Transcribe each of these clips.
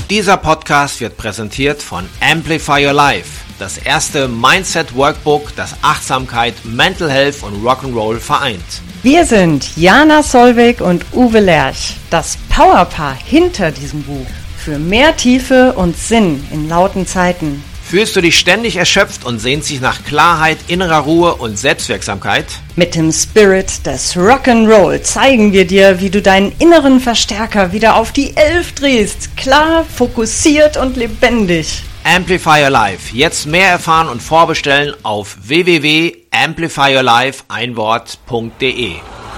Dieser Podcast wird präsentiert von Amplify Your Life, das erste Mindset-Workbook, das Achtsamkeit, Mental Health und Rock'n'Roll vereint. Wir sind Jana Solveig und Uwe Lerch, das Powerpaar hinter diesem Buch. Für mehr Tiefe und Sinn in lauten Zeiten. Fühlst du dich ständig erschöpft und sehnst dich nach Klarheit, innerer Ruhe und Selbstwirksamkeit? Mit dem Spirit des Rock'n'Roll zeigen wir dir, wie du deinen inneren Verstärker wieder auf die 11 drehst. Klar, fokussiert und lebendig. Amplify Your Life. Jetzt mehr erfahren und vorbestellen auf www.amplifyyourlife.de.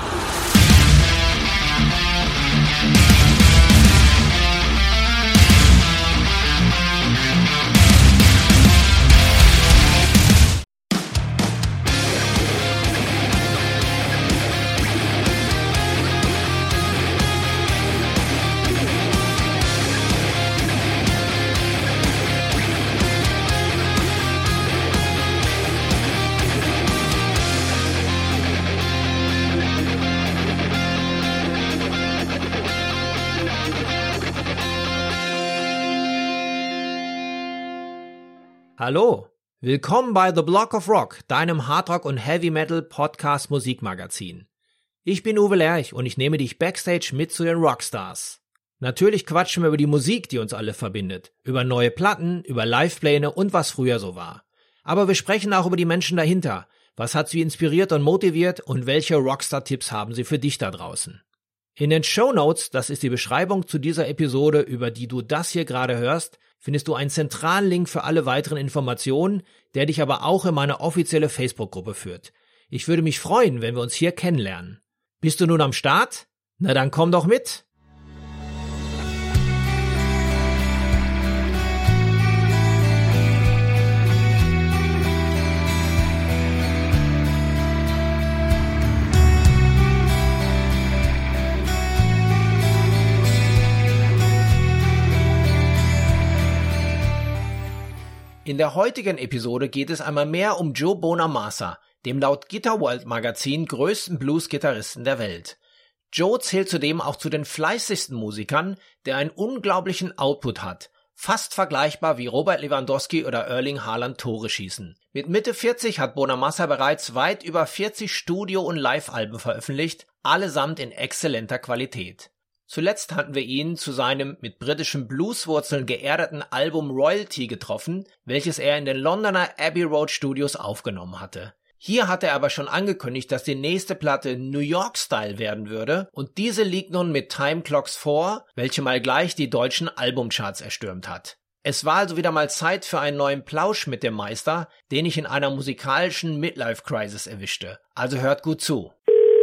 Hallo, willkommen bei The Block of Rock, deinem Hardrock- und Heavy-Metal-Podcast-Musikmagazin. Ich bin Uwe Lerch und ich nehme dich backstage mit zu den Rockstars. Natürlich quatschen wir über die Musik, die uns alle verbindet, über neue Platten, über Livepläne und was früher so war. Aber wir sprechen auch über die Menschen dahinter. Was hat sie inspiriert und motiviert und welche Rockstar-Tipps haben sie für dich da draußen? In den Shownotes, das ist die Beschreibung zu dieser Episode, über die du das hier gerade hörst, findest du einen zentralen Link für alle weiteren Informationen, der dich aber auch in meine offizielle Facebook-Gruppe führt. Ich würde mich freuen, wenn wir uns hier kennenlernen. Bist du nun am Start? Na dann komm doch mit! In der heutigen Episode geht es einmal mehr um Joe Bonamassa, dem laut Guitar World Magazin größten Blues-Gitarristen der Welt. Joe zählt zudem auch zu den fleißigsten Musikern, der einen unglaublichen Output hat, fast vergleichbar wie Robert Lewandowski oder Erling Haaland Tore schießen. Mit Mitte 40 hat Bonamassa bereits weit über 40 Studio- und Live-Alben veröffentlicht, allesamt in exzellenter Qualität. Zuletzt hatten wir ihn zu seinem mit britischen Blueswurzeln geerdeten Album Royalty getroffen, welches er in den Londoner Abbey Road Studios aufgenommen hatte. Hier hatte er aber schon angekündigt, dass die nächste Platte New York Style werden würde und diese liegt nun mit Time Clocks vor, welche mal gleich die deutschen Albumcharts erstürmt hat. Es war also wieder mal Zeit für einen neuen Plausch mit dem Meister, den ich in einer musikalischen Midlife-Crisis erwischte. Also hört gut zu.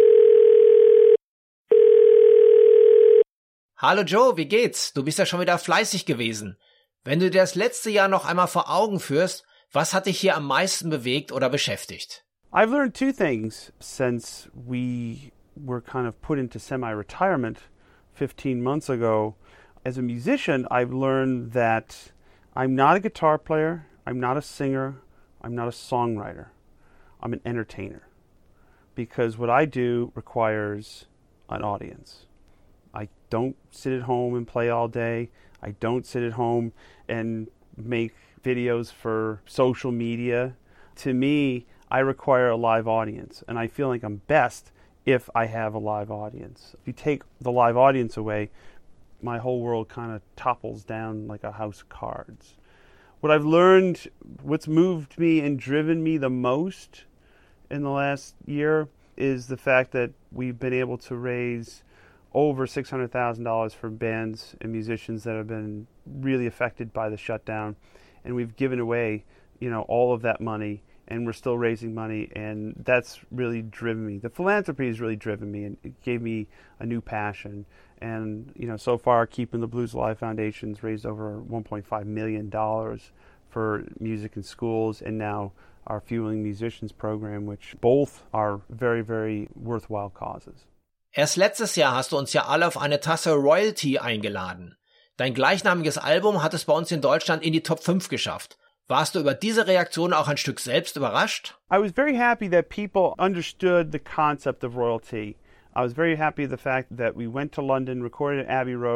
Hallo Joe, wie geht's? Du bist ja schon wieder fleißig gewesen. Wenn du dir das letzte Jahr noch einmal vor Augen führst, was hat dich hier am meisten bewegt oder beschäftigt? I've learned two things since we were kind of put into semi-retirement 15 months ago. As a musician, I've learned that I'm not a guitar player, I'm not a singer, I'm not a songwriter. I'm an entertainer. Because what I do requires an audience. I don't sit at home and play all day. I don't sit at home and make videos for social media. To me, I require a live audience, and I feel like I'm best if I have a live audience. If you take the live audience away, my whole world kind of topples down like a house of cards. What I've learned, what's moved me and driven me the most in the last year is the fact that we've been able to raise over $600,000 for bands and musicians that have been really affected by the shutdown, and we've given away, all of that money, and we're still raising money, and that's really driven me. The philanthropy has really driven me, and it gave me a new passion. And so far, Keeping the Blues Alive Foundation's raised over $1.5 million for music in schools, and now our Fueling Musicians program, which both are very, very worthwhile causes. Erst letztes Jahr hast du uns ja alle auf eine Tasse Royalty eingeladen. Dein gleichnamiges Album hat es bei uns in Deutschland in die Top 5 geschafft. Warst du über diese Reaktion auch ein Stück selbst überrascht? I was very happy that people understood the concept of royalty. I was very happy with the fact that we went to London, recorded at Abbey Road,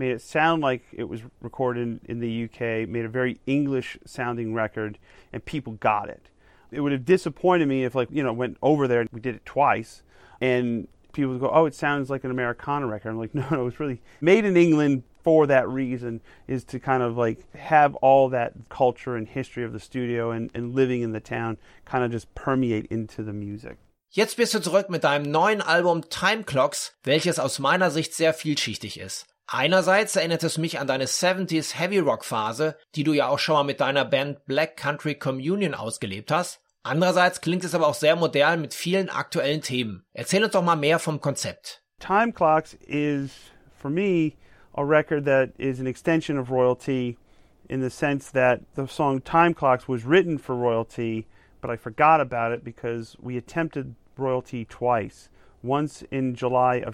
made it sound like it was recorded in the UK, made a very English-sounding record, and people got it. It would have disappointed me if, went over there and we did it twice, and people would go, oh, it sounds like an Americana record. I'm like, no, it's really made in England for that reason, is to kind of have all that culture and history of the studio and living in the town kind of just permeate into the music. Jetzt bist du zurück mit deinem neuen Album Time Clocks, welches aus meiner Sicht sehr vielschichtig ist. Einerseits erinnert es mich an deine 70s Heavy Rock Phase, die du ja auch schon mal mit deiner Band Black Country Communion ausgelebt hast. Andererseits klingt es aber auch sehr modern mit vielen aktuellen Themen. Erzähl uns doch mal mehr vom Konzept. Time Clocks is, for me, a record that is an extension of Royalty in the sense that the song Time Clocks was written for Royalty, but I forgot about it because we attempted Royalty twice. Once in July of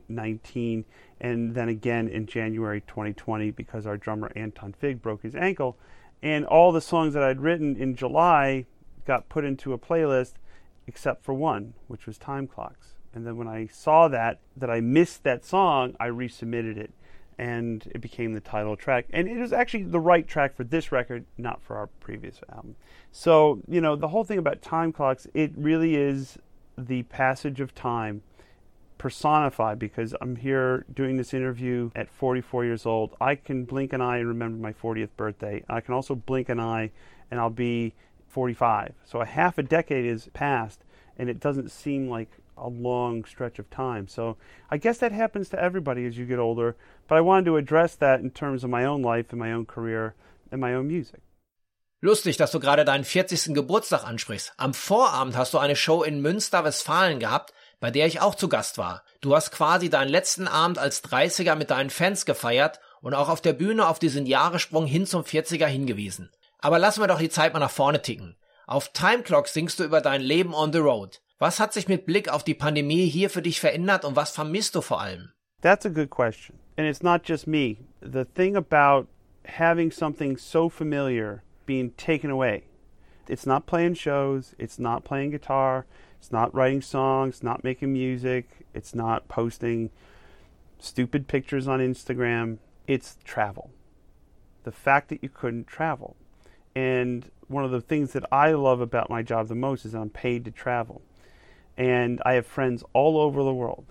2019 and then again in January 2020 because our drummer Anton Fig broke his ankle. And all the songs that I'd written in July got put into a playlist except for one, which was Time Clocks. And then when I saw that I missed that song, I resubmitted it. And it became the title track. And it was actually the right track for this record, not for our previous album. So, the whole thing about Time Clocks, it really is the passage of time personified, because I'm here doing this interview at 44 years old. I can blink an eye and remember my 40th birthday. I can also blink an eye and I'll be 45. So a half a decade has passed, and it doesn't seem like a long stretch of time. So I guess that happens to everybody as you get older, but I wanted to address that in terms of my own life and my own career and my own music. Lustig, dass du gerade deinen 40. Geburtstag ansprichst. Am Vorabend hast du eine Show in Münster, Westfalen gehabt, bei der ich auch zu Gast war. Du hast quasi deinen letzten Abend als 30er mit deinen Fans gefeiert und auch auf der Bühne auf diesen Jahressprung hin zum 40er hingewiesen. Aber lassen wir doch die Zeit mal nach vorne ticken. Auf Time Clocks singst du über dein Leben on the road. Was hat sich mit Blick auf die Pandemie hier für dich verändert und was vermisst du vor allem? That's a good question. And it's not just me. The thing about having something so familiar being taken away. It's not playing shows, it's not playing guitar, it's not writing songs, not making music, it's not posting stupid pictures on Instagram. It's travel. The fact that you couldn't travel. And one of the things that I love about my job the most is I'm paid to travel. And I have friends all over the world.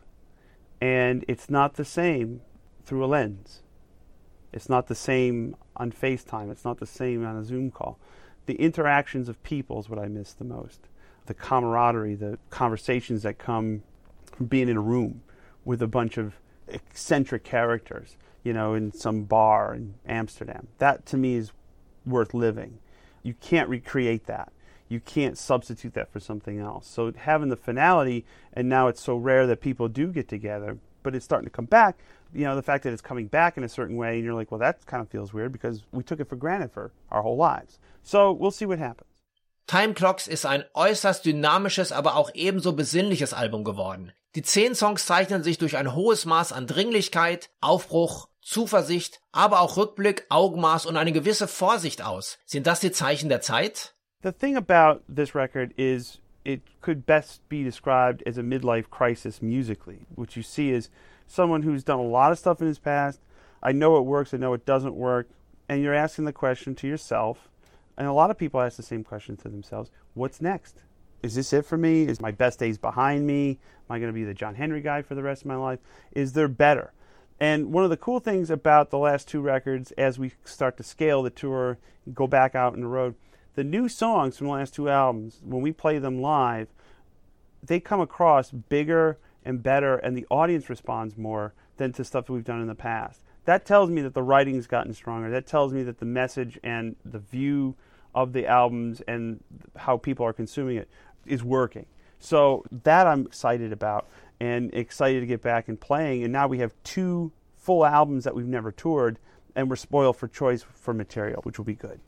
And it's not the same through a lens. It's not the same on FaceTime. It's not the same on a Zoom call. The interactions of people is what I miss the most. The camaraderie, the conversations that come from being in a room with a bunch of eccentric characters, in some bar in Amsterdam. That to me is worth living. You can't recreate that. You can't substitute that for something else. So having the finality, and now it's so rare that people do get together, but it's starting to come back. The fact that it's coming back in a certain way, and you're like, well, that kind of feels weird because we took it for granted for our whole lives. So we'll see what happens. Time Clocks ist ein äußerst dynamisches, aber auch ebenso besinnliches Album geworden. Die 10 Songs zeichnen sich durch ein hohes Maß an Dringlichkeit, Aufbruch, Zuversicht, aber auch Rückblick, Augenmaß und eine gewisse Vorsicht aus. Sind das die Zeichen der Zeit? The thing about this record is it could best be described as a midlife crisis musically. What you see is someone who's done a lot of stuff in his past. I know it works, I know it doesn't work. And you're asking the question to yourself, and a lot of people ask the same question to themselves, what's next? Is this it for me? Is my best days behind me? Am I going to be the John Henry guy for the rest of my life? Is there better? And one of the cool things about the last 2 records, as we start to scale the tour, go back out on the road, the new songs from the last 2 albums, when we play them live, they come across bigger and better, and the audience responds more than to stuff that we've done in the past. That tells me that the writing's gotten stronger. That tells me that the message and the view of the albums and how people are consuming it is working. So that I'm excited about and excited to get back and playing. And now we have 2 full albums that we've never toured, and we're spoiled for choice for material, which will be good.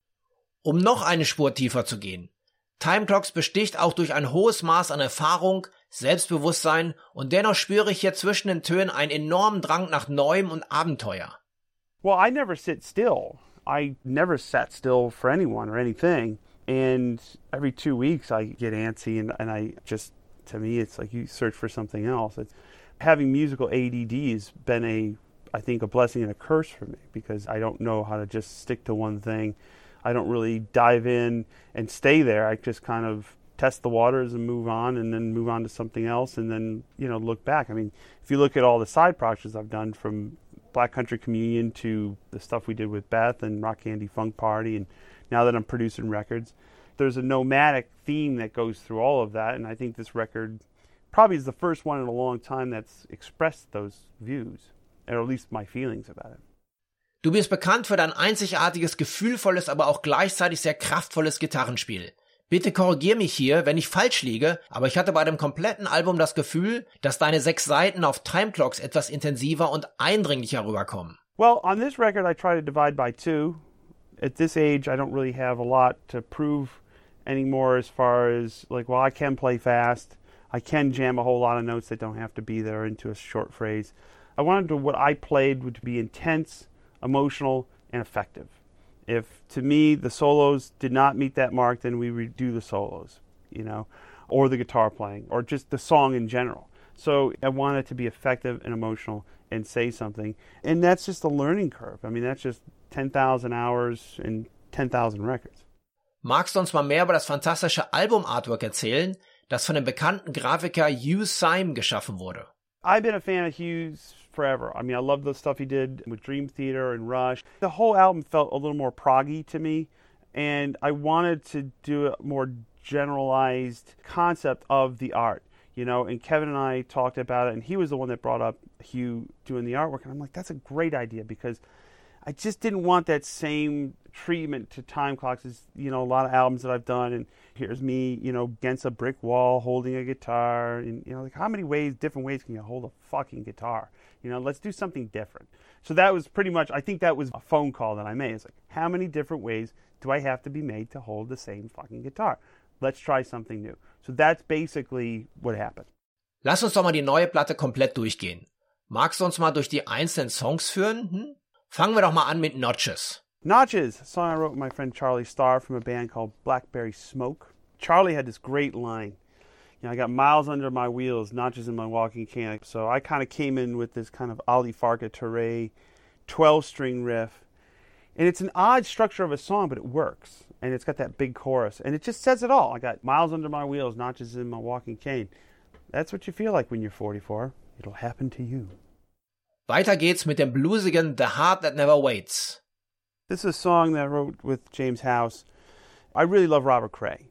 Um noch eine Spur tiefer zu gehen. Time Clocks besticht auch durch ein hohes Maß an Erfahrung, Selbstbewusstsein und dennoch spüre ich hier zwischen den Tönen einen enormen Drang nach Neuem und Abenteuer. Well, I never sit still. I never sat still for anyone or anything. And every 2 weeks I get antsy and I just, to me, it's like you search for something else. Having musical ADD has been I think, a blessing and a curse for me because I don't know how to just stick to one thing. I don't really dive in and stay there. I just kind of test the waters and move on and then move on to something else and then, look back. I mean, if you look at all the side projects I've done from Black Country Communion to the stuff we did with Beth and Rock Candy Funk Party, and now that I'm producing records, there's a nomadic theme that goes through all of that, and I think this record probably is the first one in a long time that's expressed those views, or at least my feelings about it. Du bist bekannt für dein einzigartiges, gefühlvolles, aber auch gleichzeitig sehr kraftvolles Gitarrenspiel. Bitte korrigier mich hier, wenn ich falsch liege, aber ich hatte bei dem kompletten Album das Gefühl, dass deine 6 Seiten auf Time Clocks etwas intensiver und eindringlicher rüberkommen. Well, on this record I try to divide by 2. At this age I don't really have a lot to prove anymore as far as, I can play fast. I can jam a whole lot of notes that don't have to be there into a short phrase. I wanted what I played would be intense, emotional, and effective. If, to me, the solos did not meet that mark, then we redo the solos, or the guitar playing, or just the song in general. So I want it to be effective and emotional and say something. And that's just a learning curve. I mean, that's just 10,000 hours and 10,000 records. Magst du uns mal mehr über das fantastische Album-Artwork erzählen, das von dem bekannten Grafiker Hugh Syme geschaffen wurde? I've been a fan of Hugh's forever. I mean, I love the stuff he did with Dream Theater and Rush. The whole album felt a little more proggy to me, and I wanted to do a more generalized concept of the art, and Kevin and I talked about it, and he was the one that brought up Hugh doing the artwork, and I'm like, that's a great idea, because I just didn't want that same treatment to time clocks as, a lot of albums that I've done, and here's me, against a brick wall holding a guitar, and, how many different ways can you hold a fucking guitar? Let's do something different. So that was pretty much, I think that was a phone call that I made. It's like, how many different ways do I have to be made to hold the same fucking guitar? Let's try something new. So that's basically what happened. Lass uns doch mal die neue Platte komplett durchgehen. Magst du uns mal durch die einzelnen Songs führen? Fangen wir doch mal an mit Notches. Notches, a song I wrote with my friend Charlie Starr from a band called Blackberry Smoke. Charlie had this great line. I got miles under my wheels, notches in my walking cane. So I kind of came in with this kind of Ali Farka Touré 12-string riff. And it's an odd structure of a song, but it works. And it's got that big chorus. And it just says it all. I got miles under my wheels, notches in my walking cane. That's what you feel like when you're 44. It'll happen to you. Weiter geht's mit dem bluesigen The Heart That Never Waits. This is a song that I wrote with James House. I really love Robert Cray.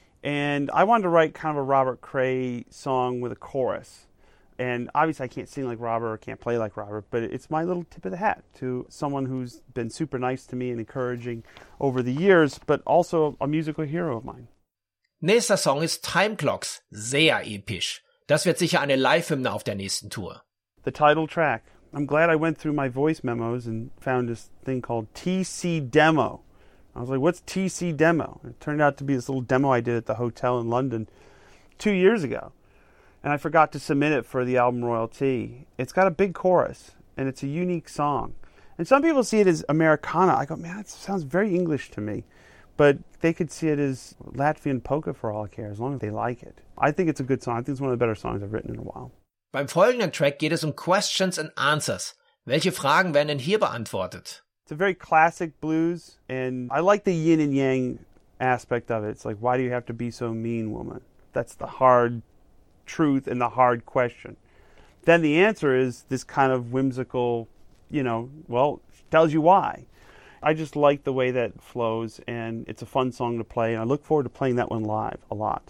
And I wanted to write kind of a Robert Cray song with a chorus. And obviously I can't sing like Robert or can't play like Robert, but it's my little tip of the hat to someone who's been super nice to me and encouraging over the years, but also a musical hero of mine. Nächster Song ist Time Clocks, sehr episch. Das wird sicher eine Live-Hymne auf der nächsten Tour. The title track. I'm glad I went through my voice memos and found this thing called TC Demo. I was like, what's TC Demo? It turned out to be this little demo I did at the hotel in London 2 years ago. And I forgot to submit it for the album royalty. It's got a big chorus, and it's a unique song. And some people see it as Americana. I go, man, it sounds very English to me. But they could see it as Latvian polka for all I care, as long as they like it. I think it's a good song. I think it's one of the better songs I've written in a while. Beim folgenden Track geht es um Questions and Answers. Welche Fragen werden denn hier beantwortet? It's a very classic blues, and I like the yin and yang aspect of it. It's like, why do you have to be so mean, woman? That's the hard truth and the hard question. Then the answer is this kind of whimsical, tells you why. I just like the way that flows, and it's a fun song to play, and I look forward to playing that one live a lot.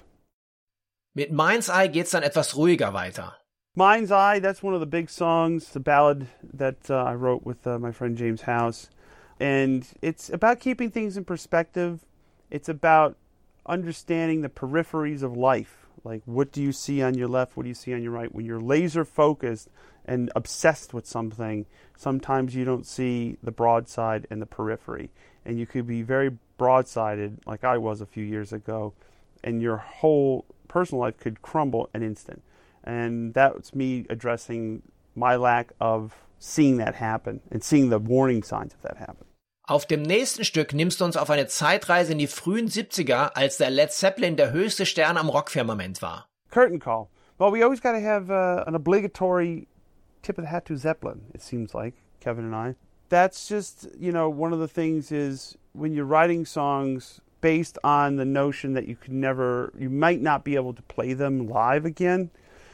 Mit Mind's Eye geht's dann etwas ruhiger weiter. Mind's Eye, that's one of the big songs, the ballad that I wrote with my friend James House. And it's about keeping things in perspective. It's about understanding the peripheries of life. Like, what do you see on your left? What do you see on your right? When you're laser focused and obsessed with something, sometimes you don't see the broadside and the periphery. And you could be very broadsided, like I was a few years ago, and your whole personal life could crumble an instant. And that's me addressing my lack of seeing that happen and seeing the warning signs of that happen. Auf dem nächsten Stück nimmst du uns auf eine Zeitreise in die frühen 70er, als der Led Zeppelin der höchste Stern am Rockfirmament war. Curtain call. Well, we always got to have an obligatory tip of the hat to Zeppelin, it seems like. Kevin and I. That's just, one of the things is when you're writing songs based on the notion that you might not be able to play them live again,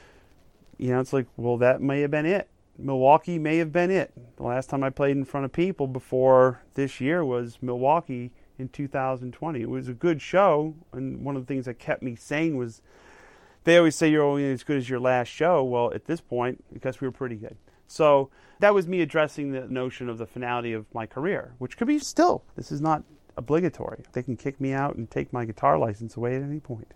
it's like, well, that may have been it. Milwaukee may have been it. The last time I played in front of people before this year was Milwaukee in 2020. It was a good show, and one of the things that kept me sane was they always say you're only as good as your last show. Well, at this point, because we were pretty good. So that was me addressing the notion of the finality of my career, which could be still. This is not obligatory. They can kick me out and take my guitar license away at any point.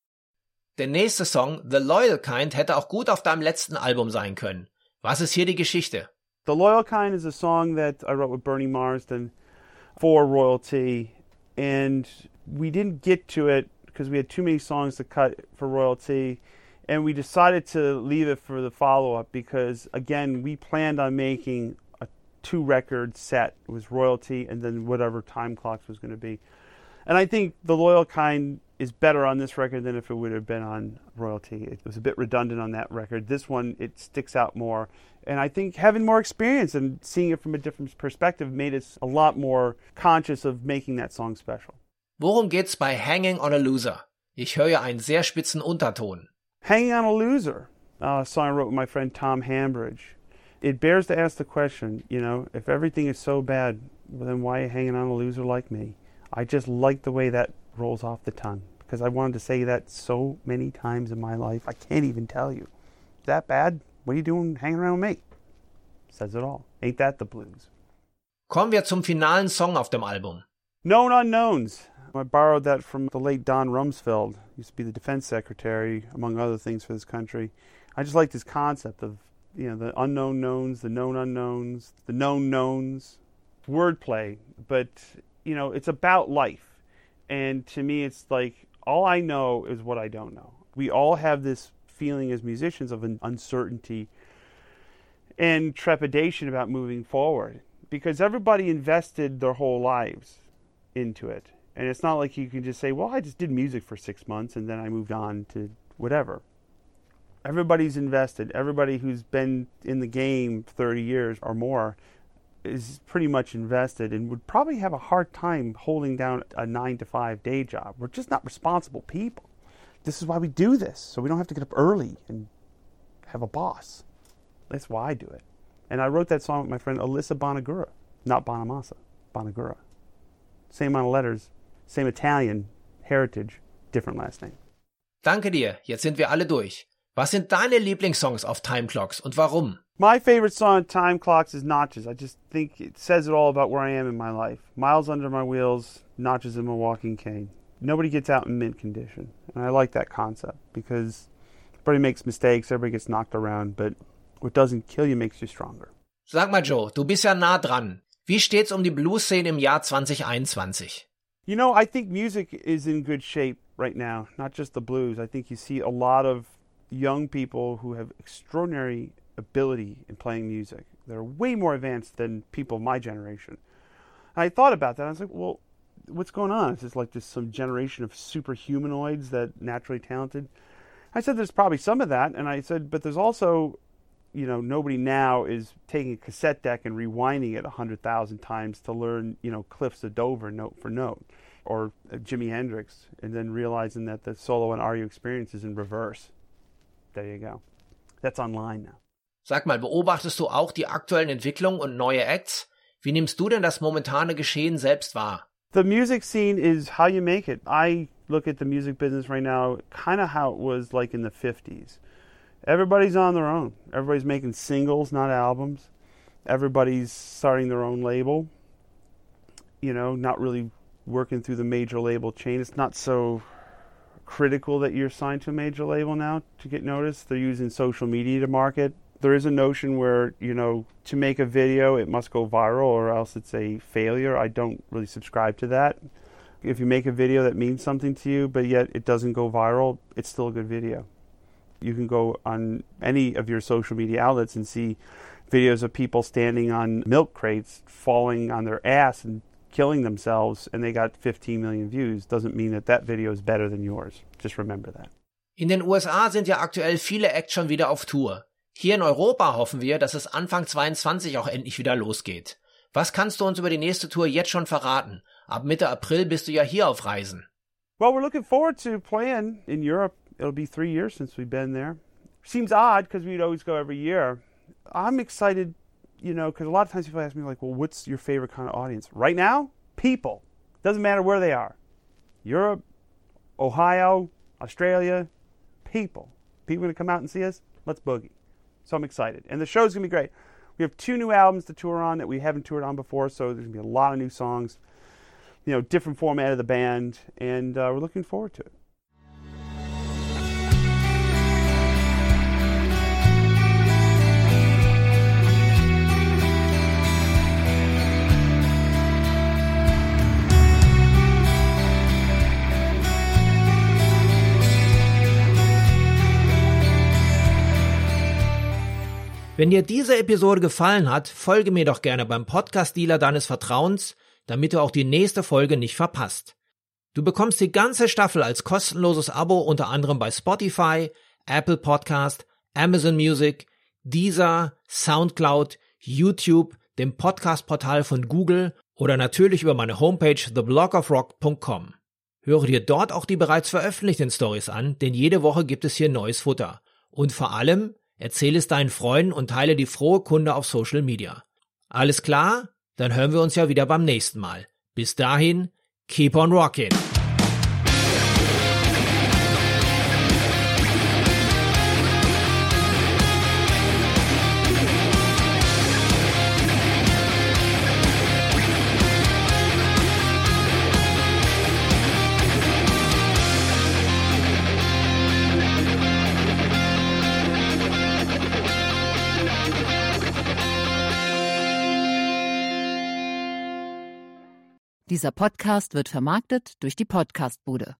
Der nächste Song, The Loyal Kind, hätte auch gut auf deinem letzten Album sein können. Was ist hier die Geschichte? The Loyal Kind is a song that I wrote with Bernie Marsden for Royalty, and we didn't get to it because we had too many songs to cut for Royalty, and we decided to leave it for the follow-up because, again, we planned on making a 2-record set. It was Royalty and then whatever Time Clocks was going to be. And I think The Loyal Kind is better on this record than if it would have been on Royalty. It was a bit redundant on that record. This one, it sticks out more. And I think having more experience and seeing it from a different perspective made us a lot more conscious of making that song special. Worum geht's bei Hanging on a Loser? Ich höre einen sehr spitzen Unterton. Hanging on a Loser, a song I wrote with my friend Tom Hambridge. It bears to ask the question, if everything is so bad, well, then why are you hanging on a loser like me? I just like the way that rolls off the tongue because I wanted to say that so many times in my life. I can't even tell you. Is that bad? What are you doing hanging around with me? Says it all. Ain't that the blues? Kommen wir zum finalen Song auf dem Album. Known Unknowns. I borrowed that from the late Don Rumsfeld. He used to be the defense secretary, among other things, for this country. I just like this concept of, the unknown knowns, the known unknowns, the known knowns. Wordplay, but, it's about life. And to me, it's like, all I know is what I don't know. We all have this feeling as musicians of an uncertainty and trepidation about moving forward because everybody invested their whole lives into it. And it's not like you can just say, well, I just did music for 6 months and then I moved on to whatever. Everybody's invested. Everybody who's been in the game 30 years or more is pretty much invested and would probably have a hard time holding down a 9-to-5 day job. We're just not responsible people. This is why we do this, so we don't have to get up early and have a boss. That's why I do it. And I wrote that song with my friend Alyssa Bonagura, not Bonamassa, Bonagura. Same amount of letters, same Italian heritage, different last name. Danke dir, jetzt sind wir alle durch. Was sind deine Lieblingssongs auf Time Clocks und warum? My favorite song on Time Clocks is Notches. I just think it says it all about where I am in my life. Miles under my wheels, notches in my walking cane. Nobody gets out in mint condition. And I like that concept because everybody makes mistakes, everybody gets knocked around, but what doesn't kill you makes you stronger. Sag mal Joe, du bist ja nah dran. Wie steht's die Blues-Szene im Jahr 2021? I think music is in good shape right now, not just the blues. I think you see a lot of young people who have extraordinary ability in playing music. They're way more advanced than people of my generation. And I thought about that. I was like, well, what's going on? Is this like just some generation of superhumanoids that naturally talented? I said there's probably some of that. And I said, but there's also, nobody now is taking a cassette deck and rewinding it 100,000 times to learn, Cliffs of Dover note for note. Or Jimi Hendrix, and then realizing that the solo and Are You Experience is in reverse. There you go. That's online now. Sag mal, beobachtest du auch die aktuellen Entwicklungen und neue Acts? Wie nimmst du denn das momentane Geschehen selbst wahr? The music scene is how you make it. I look at the music business right now kind of how it was like in the 50s. Everybody's on their own. Everybody's making singles, not albums. Everybody's starting their own label. Not really working through the major label chain. It's not so critical that you're signed to a major label now to get noticed. They're using social media to market. There is a notion where, to make a video, it must go viral or else it's a failure. I don't really subscribe to that. If you make a video that means something to you, but yet it doesn't go viral, it's still a good video. You can go on any of your social media outlets and see videos of people standing on milk crates, falling on their ass and killing themselves, and they got 15 million views. Doesn't mean that video is better than yours. Just remember that. In den USA sind ja aktuell viele Acts schon wieder auf Tour. Hier in Europa hoffen wir, dass es Anfang 22 auch endlich wieder losgeht. Was kannst du uns über die nächste Tour jetzt schon verraten? Ab Mitte April bist du ja hier auf Reisen. Well, we're looking forward to playing in Europe. It'll be 3 years since we've been there. Seems odd because we'd always go every year. I'm excited, because a lot of times people ask me, like, well, what's your favorite kind of audience? Right now, people. Doesn't matter where they are. Europe, Ohio, Australia, people. People going to come out and see us? Let's boogie. So I'm excited. And the show's going to be great. We have 2 new albums to tour on that we haven't toured on before, so there's going to be a lot of new songs, different format of the band, and we're looking forward to it. Wenn dir diese Episode gefallen hat, folge mir doch gerne beim Podcast-Dealer deines Vertrauens, damit du auch die nächste Folge nicht verpasst. Du bekommst die ganze Staffel als kostenloses Abo unter anderem bei Spotify, Apple Podcast, Amazon Music, Deezer, Soundcloud, YouTube, dem Podcast-Portal von Google oder natürlich über meine Homepage theblogofrock.com. Höre dir dort auch die bereits veröffentlichten Stories an, denn jede Woche gibt es hier neues Futter. Und vor allem, erzähle es deinen Freunden und teile die frohe Kunde auf Social Media. Alles klar? Dann hören wir uns ja wieder beim nächsten Mal. Bis dahin, keep on rockin'! Dieser Podcast wird vermarktet durch die Podcastbude.